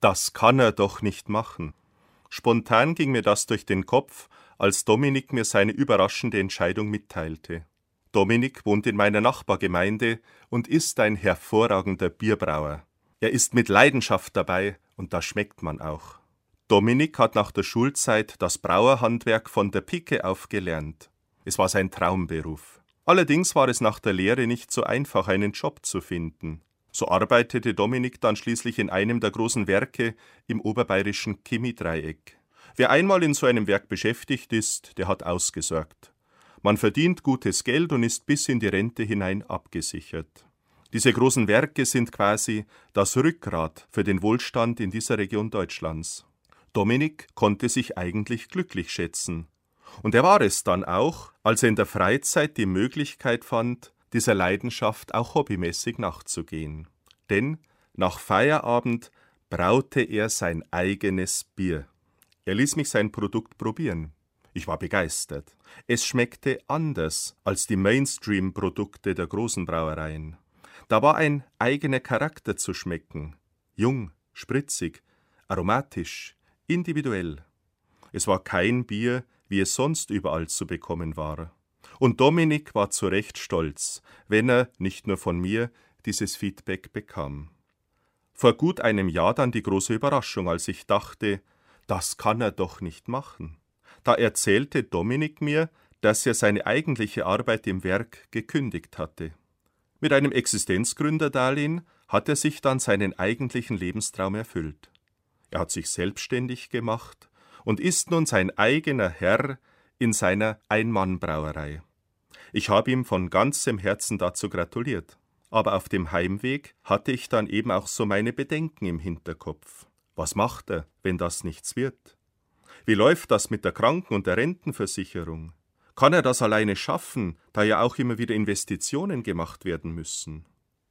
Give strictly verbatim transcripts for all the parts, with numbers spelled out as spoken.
Das kann er doch nicht machen. Spontan ging mir das durch den Kopf, als Dominik mir seine überraschende Entscheidung mitteilte. Dominik wohnt in meiner Nachbargemeinde und ist ein hervorragender Bierbrauer. Er ist mit Leidenschaft dabei und das schmeckt man auch. Dominik hat nach der Schulzeit das Brauerhandwerk von der Pike auf gelernt. Es war sein Traumberuf. Allerdings war es nach der Lehre nicht so einfach, einen Job zu finden. So arbeitete Dominik dann schließlich in einem der großen Werke im oberbayerischen Chemiedreieck. Wer einmal in so einem Werk beschäftigt ist, der hat ausgesorgt. Man verdient gutes Geld und ist bis in die Rente hinein abgesichert. Diese großen Werke sind quasi das Rückgrat für den Wohlstand in dieser Region Deutschlands. Dominik konnte sich eigentlich glücklich schätzen. Und er war es dann auch, als er in der Freizeit die Möglichkeit fand, dieser Leidenschaft auch hobbymäßig nachzugehen. Denn nach Feierabend braute er sein eigenes Bier. Er ließ mich sein Produkt probieren. Ich war begeistert. Es schmeckte anders als die Mainstream-Produkte der großen Brauereien. Da war ein eigener Charakter zu schmecken. Jung, spritzig, aromatisch, individuell. Es war kein Bier, wie es sonst überall zu bekommen war. Und Dominik war zu Recht stolz, wenn er, nicht nur von mir, dieses Feedback bekam. Vor gut einem Jahr dann die große Überraschung, als ich dachte, das kann er doch nicht machen. Da erzählte Dominik mir, dass er seine eigentliche Arbeit im Werk gekündigt hatte. Mit einem Existenzgründerdarlehen hat er sich dann seinen eigentlichen Lebenstraum erfüllt. Er hat sich selbstständig gemacht und ist nun sein eigener Herr in seiner Ein-Mann-Brauerei. Ich habe ihm von ganzem Herzen dazu gratuliert. Aber auf dem Heimweg hatte ich dann eben auch so meine Bedenken im Hinterkopf. Was macht er, wenn das nichts wird? Wie läuft das mit der Kranken- und der Rentenversicherung? Kann er das alleine schaffen, da ja auch immer wieder Investitionen gemacht werden müssen?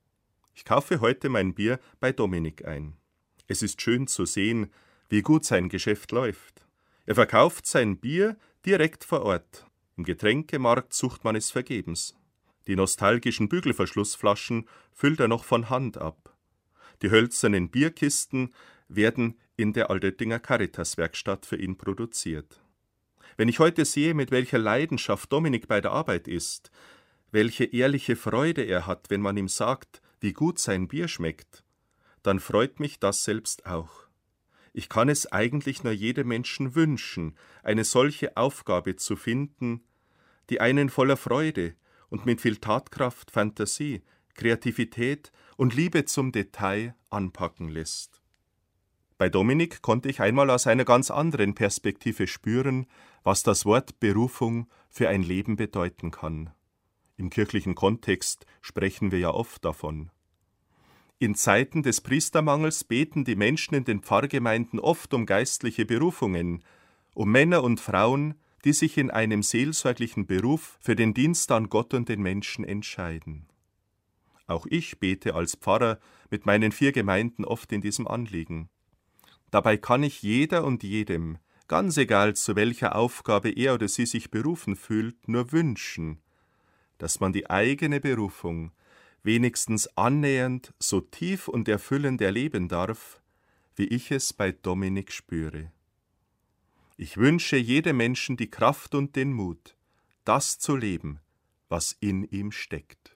Ich kaufe heute mein Bier bei Dominik ein. Es ist schön zu sehen, wie gut sein Geschäft läuft. Er verkauft sein Bier direkt vor Ort. Im Getränkemarkt sucht man es vergebens. Die nostalgischen Bügelverschlussflaschen füllt er noch von Hand ab. Die hölzernen Bierkisten werden in der Altöttinger Caritas-Werkstatt für ihn produziert. Wenn ich heute sehe, mit welcher Leidenschaft Dominik bei der Arbeit ist, welche ehrliche Freude er hat, wenn man ihm sagt, wie gut sein Bier schmeckt, dann freut mich das selbst auch. Ich kann es eigentlich nur jedem Menschen wünschen, eine solche Aufgabe zu finden, die einen voller Freude und mit viel Tatkraft, Fantasie, Kreativität und Liebe zum Detail anpacken lässt. Bei Dominik konnte ich einmal aus einer ganz anderen Perspektive spüren, was das Wort Berufung für ein Leben bedeuten kann. Im kirchlichen Kontext sprechen wir ja oft davon. In Zeiten des Priestermangels beten die Menschen in den Pfarrgemeinden oft um geistliche Berufungen, um Männer und Frauen, die sich in einem seelsorglichen Beruf für den Dienst an Gott und den Menschen entscheiden. Auch ich bete als Pfarrer mit meinen vier Gemeinden oft in diesem Anliegen. Dabei kann ich jeder und jedem, ganz egal zu welcher Aufgabe er oder sie sich berufen fühlt, nur wünschen, dass man die eigene Berufung wenigstens annähernd so tief und erfüllend erleben darf, wie ich es bei Dominik spüre. Ich wünsche jedem Menschen die Kraft und den Mut, das zu leben, was in ihm steckt.